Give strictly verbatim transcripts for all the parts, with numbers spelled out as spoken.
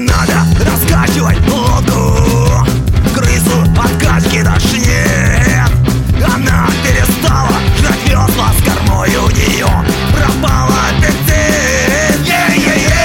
надо раскачивать лодку, крысу от качки тошнит. Она перестала жрать весла с кормой, у нее пропал аппетит. Е-е-е!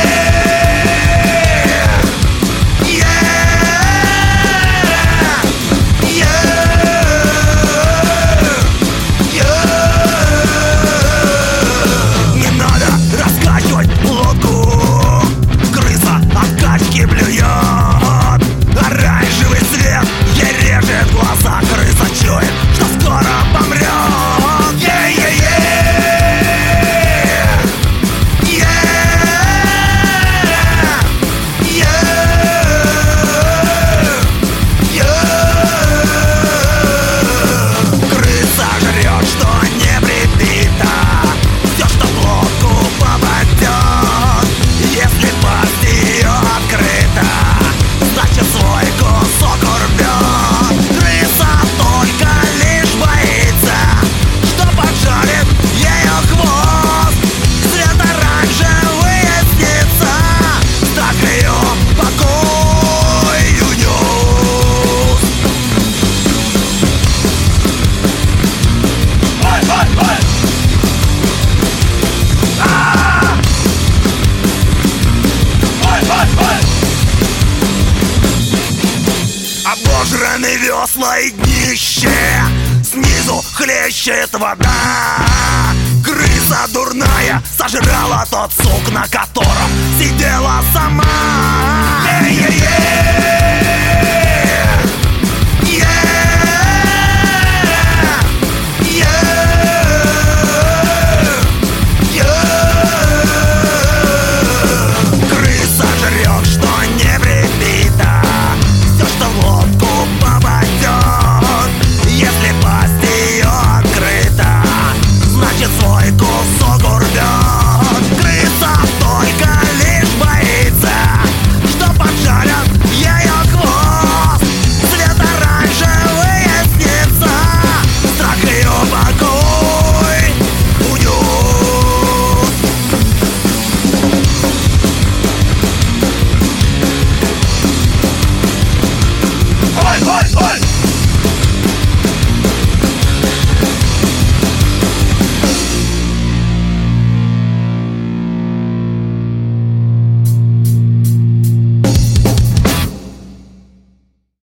Обожраны весла и днище, снизу хлещет вода. Крыса дурная сожрала тот сук, на котором сидела сама. Е-е-е!